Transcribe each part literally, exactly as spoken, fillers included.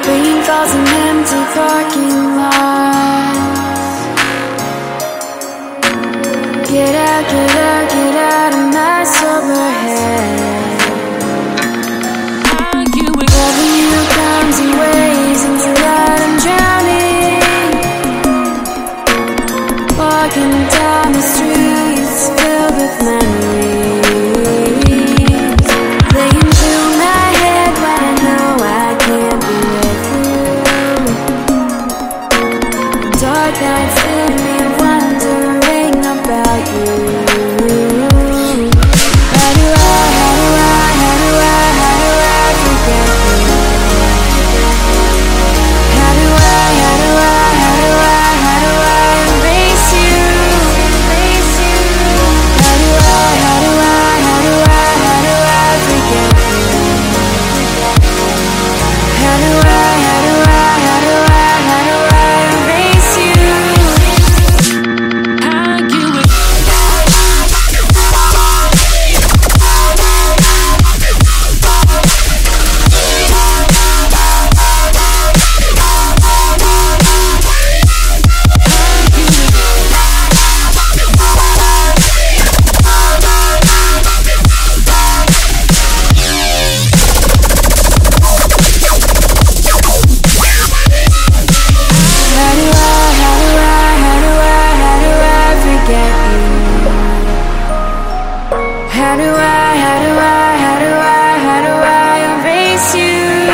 Rainfalls in empty parking lots. Get out, get out, get out of my sober head. Avenue comes in waves and throughout I'm drowning. Walking down the streets filled with memories. Playing through my head when I know I can't be with you. Dark nights fill me wondering about you. How do I, how do I, how do I, how do I forget you? How do I, how do I, how do I, how do I erase you? Erase you. How do I, how do I, how do I, how do I forget you? How do I, how do I, how do I, how do I erase you? How do I, how do I, how do I, how do I erase you?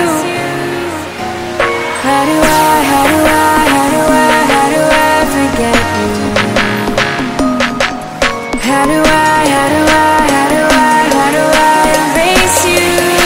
How do I, how do I, how do I, how do I forget you? How do I, how do I, how do I, how do I erase you?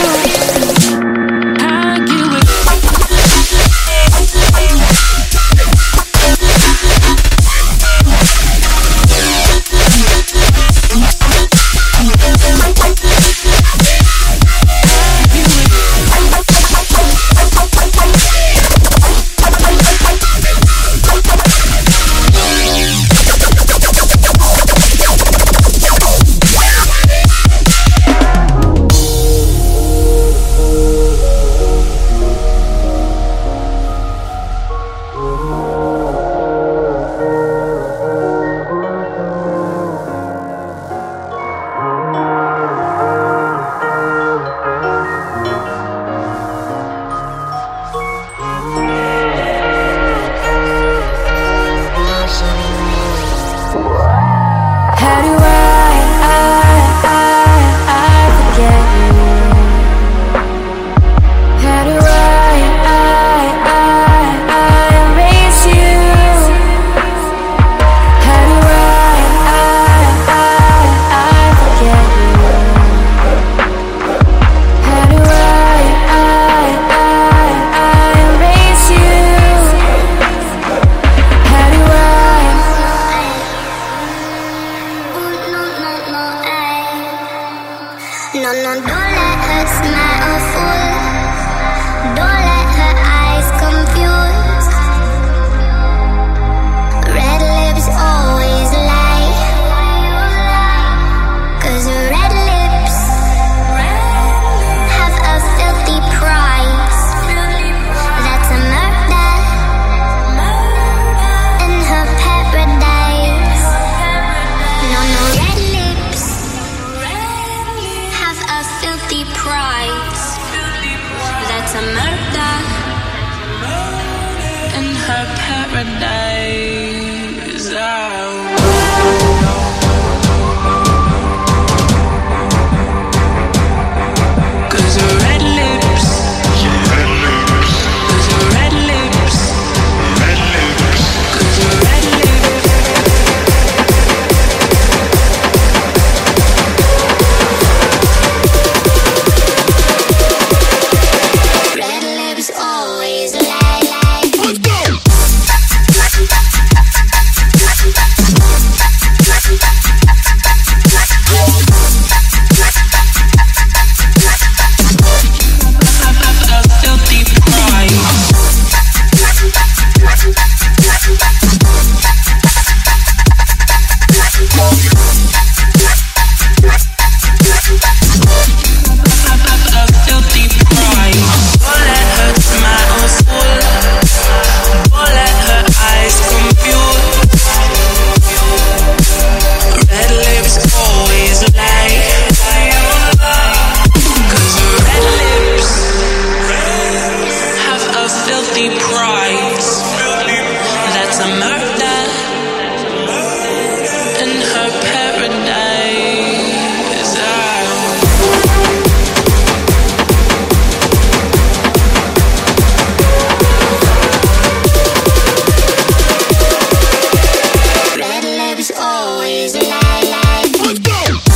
How do I, I, I, I forget you? How do I, I, I, I erase you? How do I, I, I, I forget you? How do I, I, I, I erase you? How do I? No, no, don't let her smile fool. Don't let her eyes confuse. Red lips always lie. Cause red lips have a filthy price. That's a murder in her paradise. No, no, red lips have a filthy price. That's a murder in her paradise. Oh. Cause her red lips, red lips, cause her red lips, red lips, cause her red lips. Red lips always lie, lie. Let's go! deprived. That's a murder in her paradise. Oh. Red lips always lie, lie. Let's go.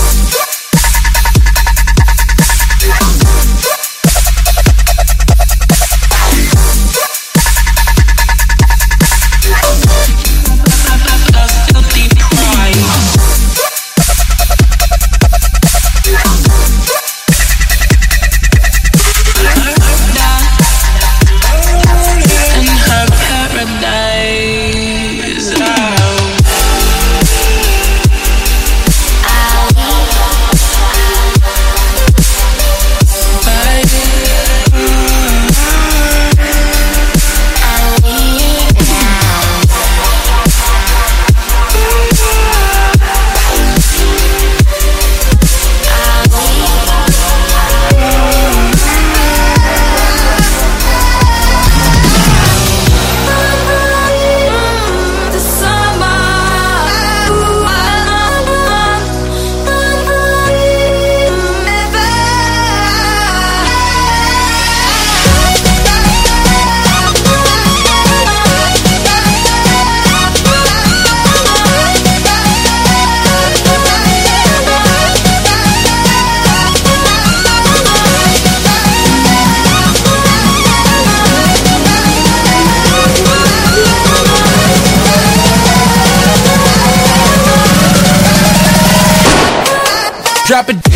Drop it.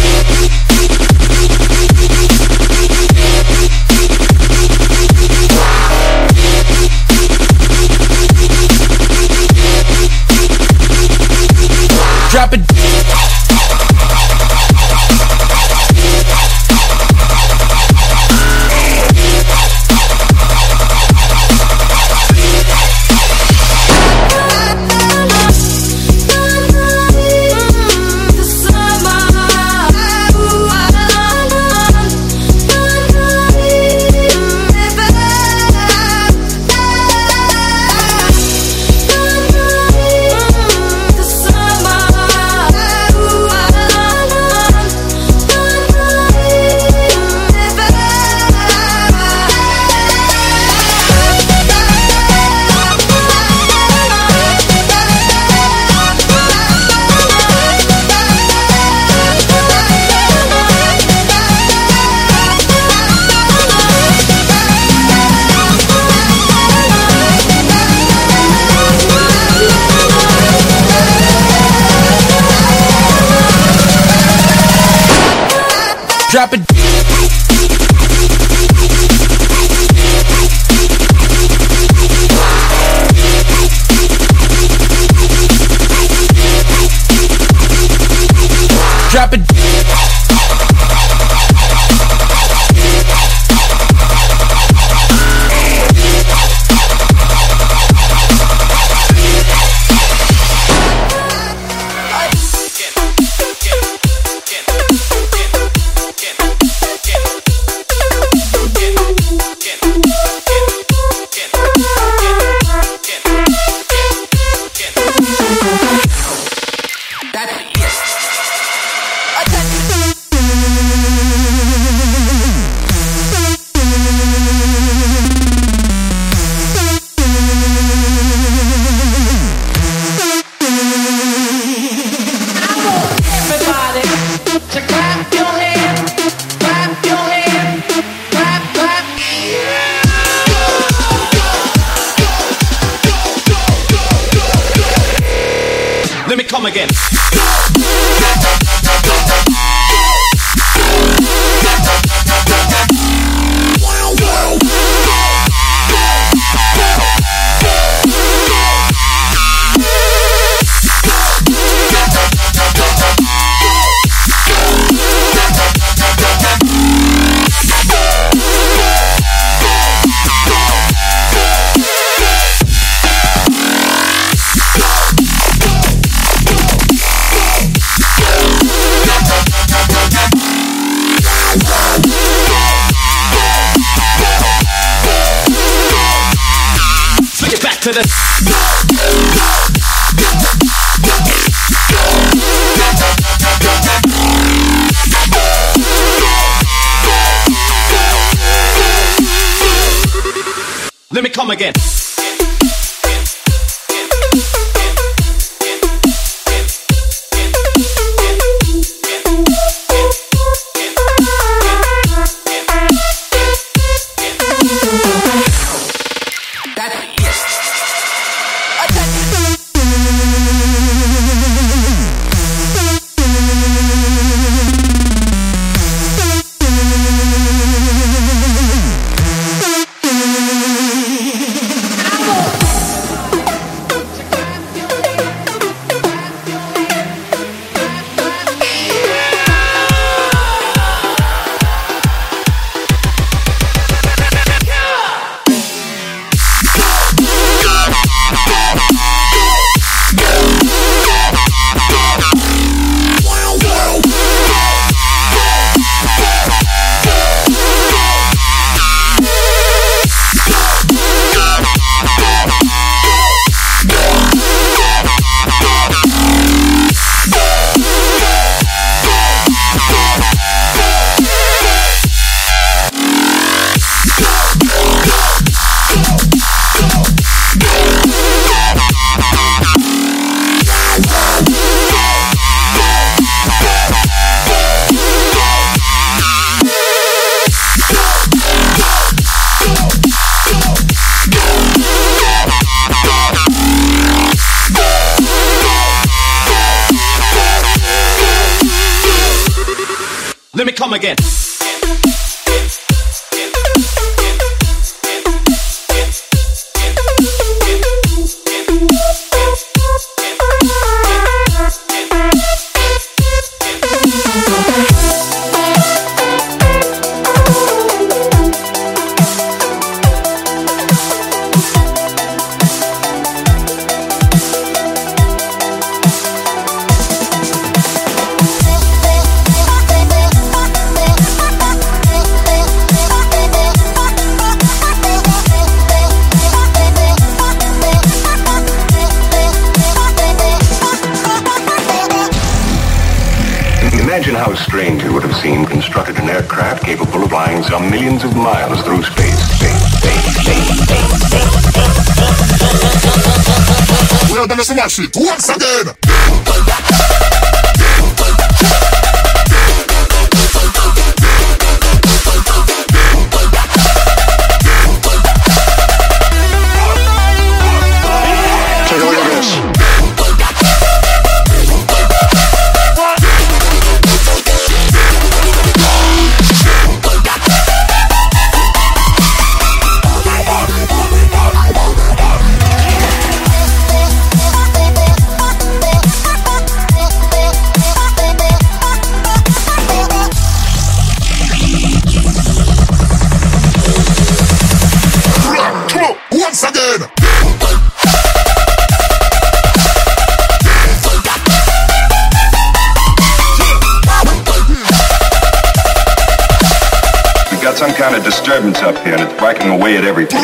Drop it. Drop it. Drop it. Let me come again. to the. Let me come again. Let me come again. Imagine how strange it would have seemed constructed an aircraft capable of flying some millions of miles through space. Space, space, space, space, space, space. We're gonna smash it once again. Take a look at this. Once again. We got some kind of disturbance up here and it's whacking away at everything.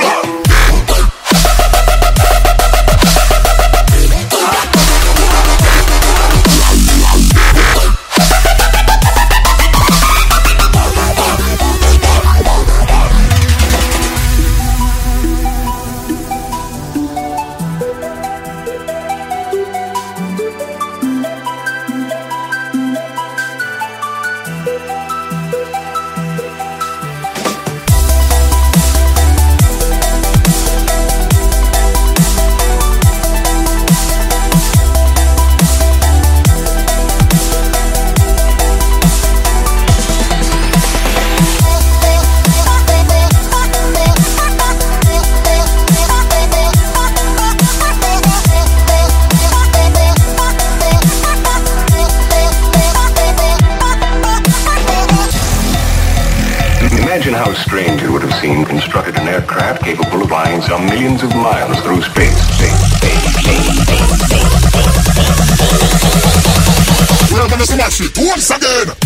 Imagine how strange it would have seemed constructed an aircraft capable of flying some millions of miles through space. Space, space, space, space, space, space. We're gonna smash it once again.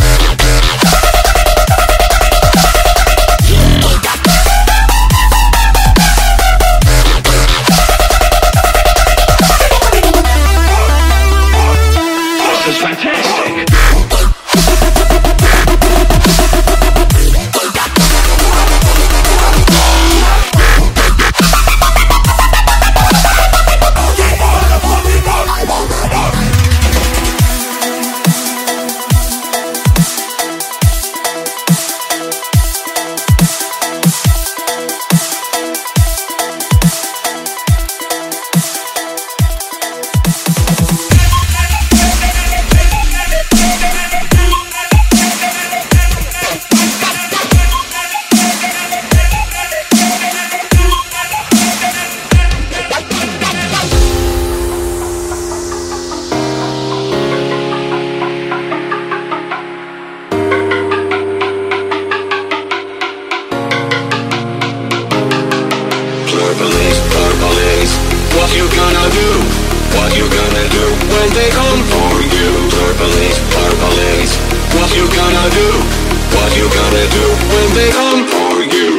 gonna do? What you gonna do when they come for you? Purplies, purplies. What you gonna do? What you gonna do when they come for you?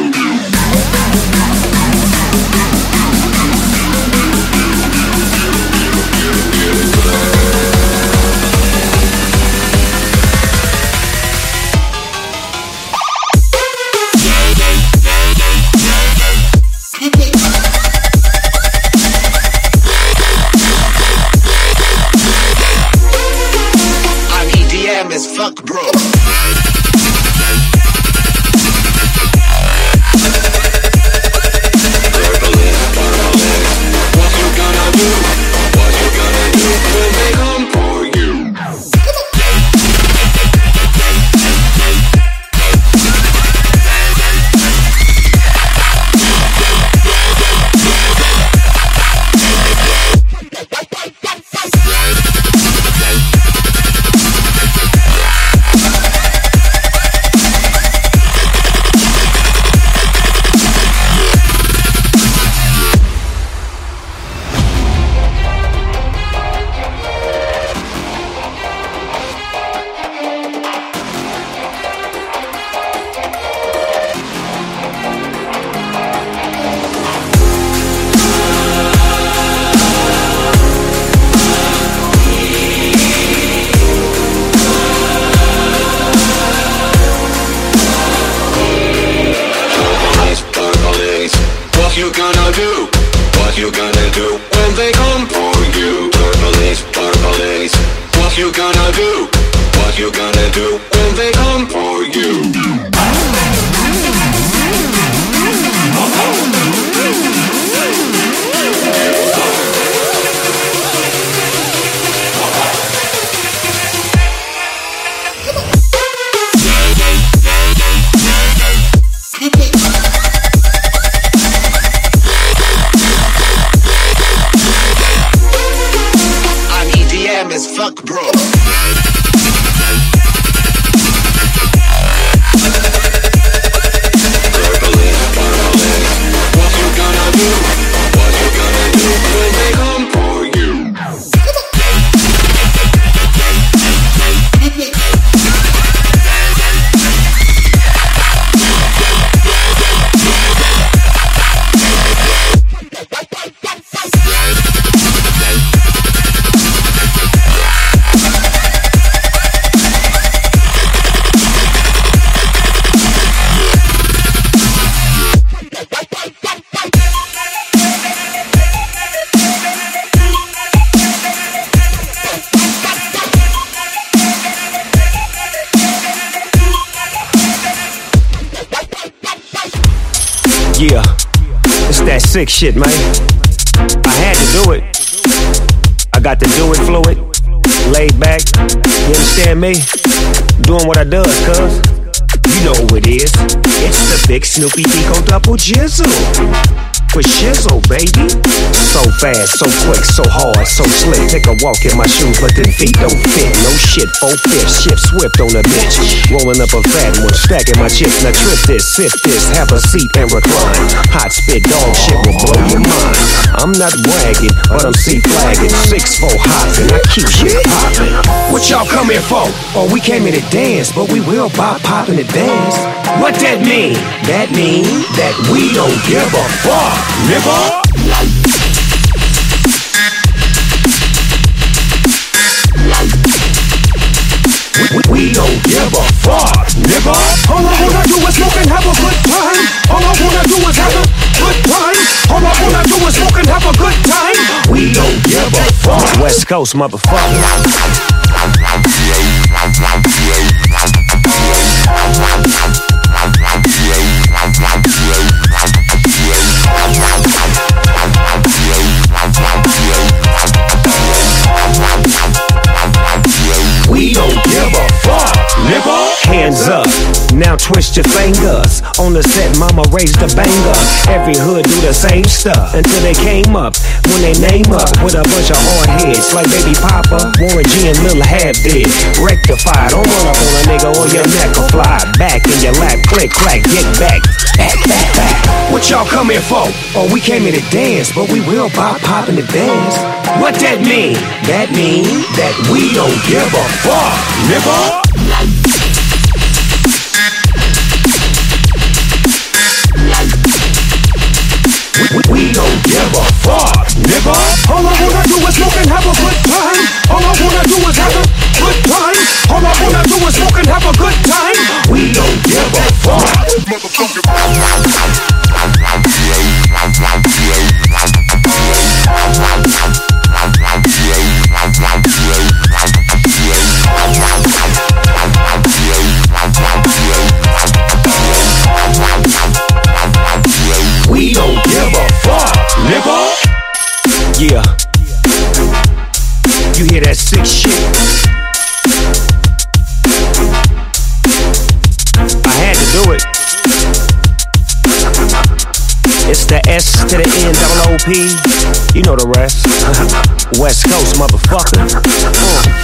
Fuck, bro. What you gonna do? What you gonna do when they come for you? Purplies, purplies. What you gonna do? What you gonna do when they come for you? Fuck, bro. Yeah, it's that sick shit, man. I had to do it. I got to do it fluid, laid back. You understand me? Doing what I does, cuz. You know who it is. It's the big Snoopy Pico double jizzle. For shizzle, baby. So fast, so quick, so hard, so slick. Take a walk in my shoes, but them feet don't fit. No shit, four fifths, shift swift on the bitch. Rolling up a fat one, stacking my chips. Now trip this, sip this, have a seat and recline. Hot spit dog shit will blow your mind. I'm not bragging, but I'm C-flagging. Six four hopping, I keep shit popping. What y'all come here for? Oh, we came here to dance, but we will bop, pop, and advance. What that mean? That mean that we don't give a fuck. Nigga! We, we don't give a fuck, nigga. All I wanna do is smoke and have a good time. All I wanna do is have a good time. All I wanna do is smoke and have a good time. We don't give a fuck. West Coast, motherfucker. We don't give a fuck, nigga. Hands up, Now twist your fingers. On the set, mama raised the banger. Every hood do the same stuff until they came up. When they name up with a bunch of hard heads like Baby Papa, Warren G and Lil Half did. Rectified, don't run up on a nigga or your neck will fly back in your lap. Click, clack, get back. Back, back, back. What y'all come here for? Oh, we came here to dance, but we will pop, pop in the dance. What that mean? That mean that we don't give a fuck, nigga. We don't give a fuck, nigga. All I wanna do is smoke and have a good time. All I wanna do is have a good time. All I wanna do is smoke and have a good time. We don't give a fuck. We don't give a fuck, nigga. Yeah. You hear that sick shit? I had to do it. It's the S to the N double O P. You know the rest. West Coast, motherfucker. Uh.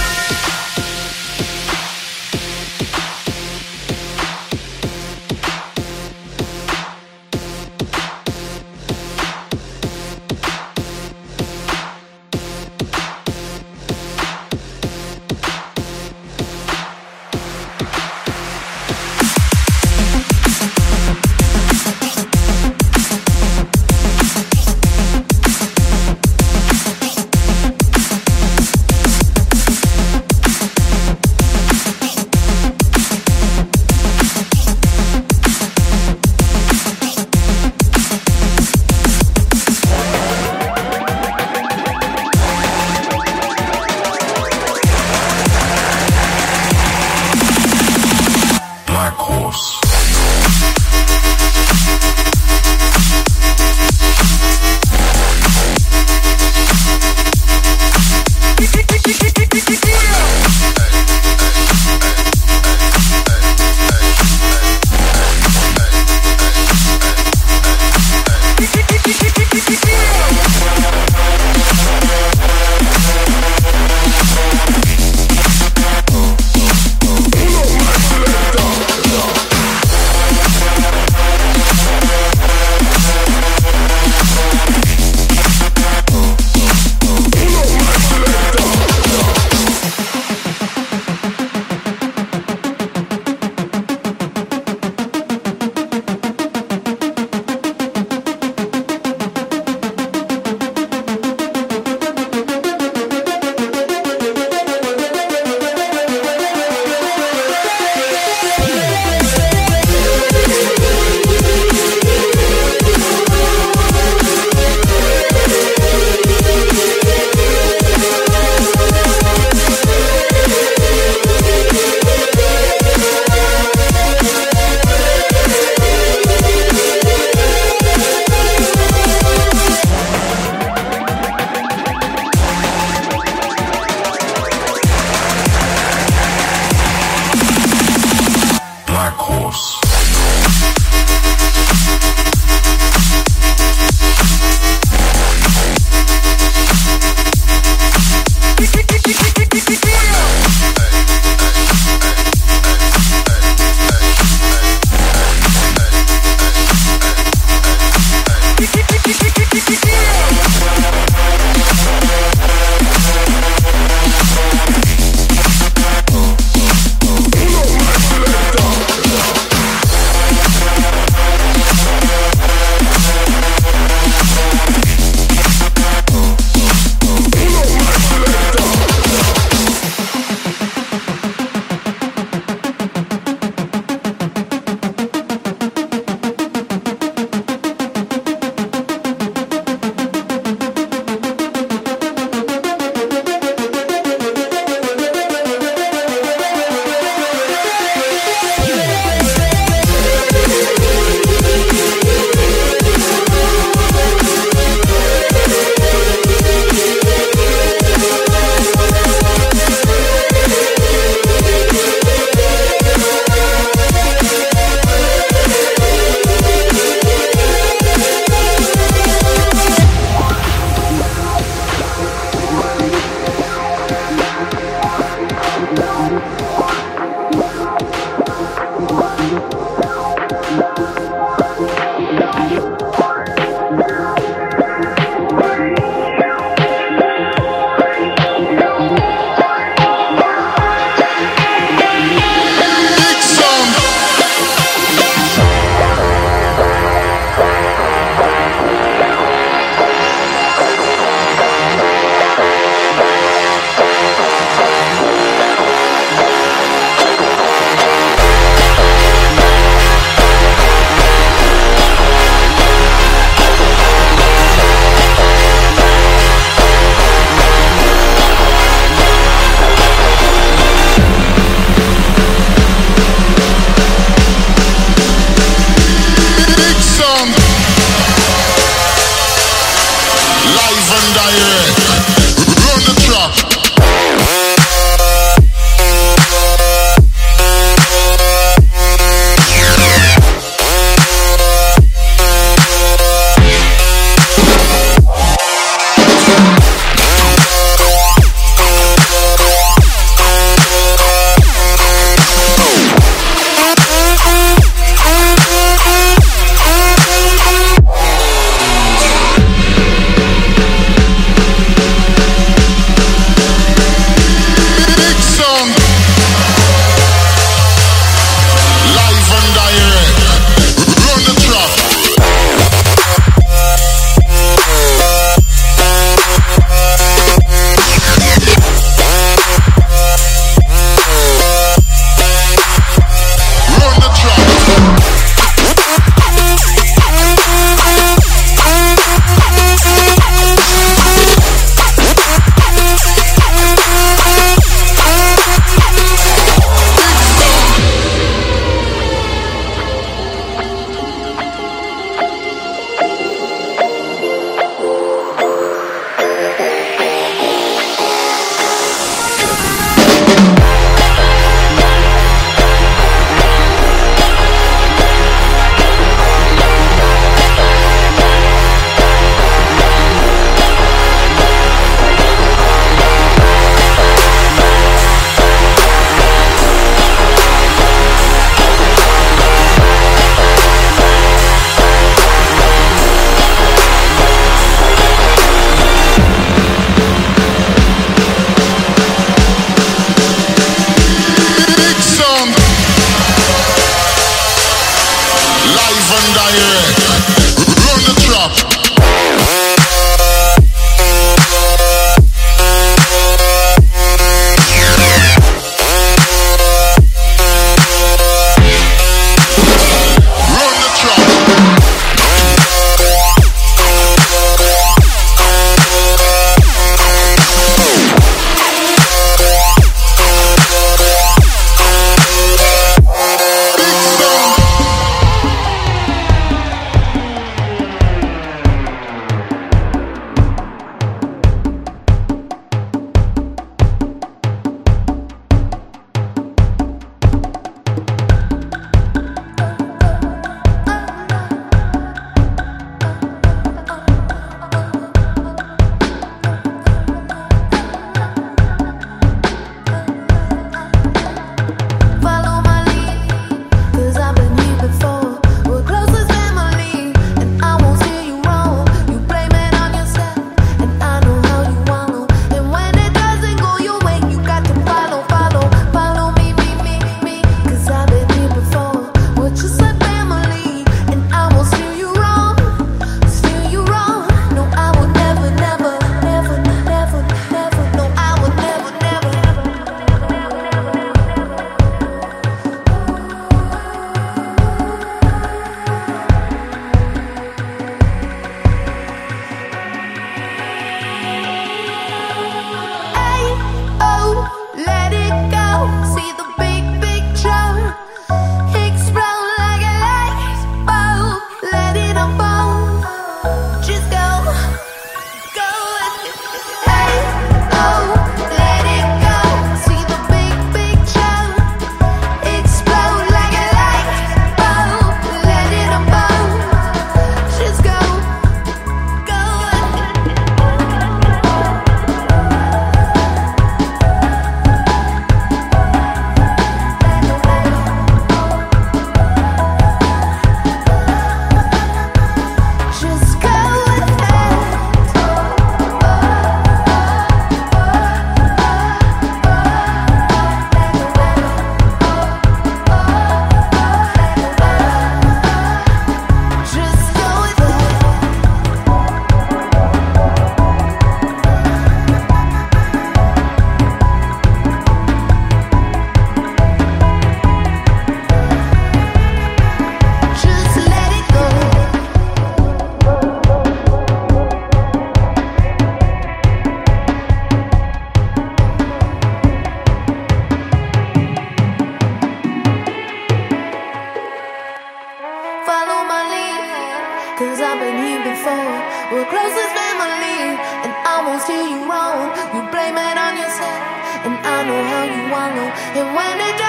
we're close as family, and I won't steer you wrong. You blame it on yourself, and I know how you wallow. And when it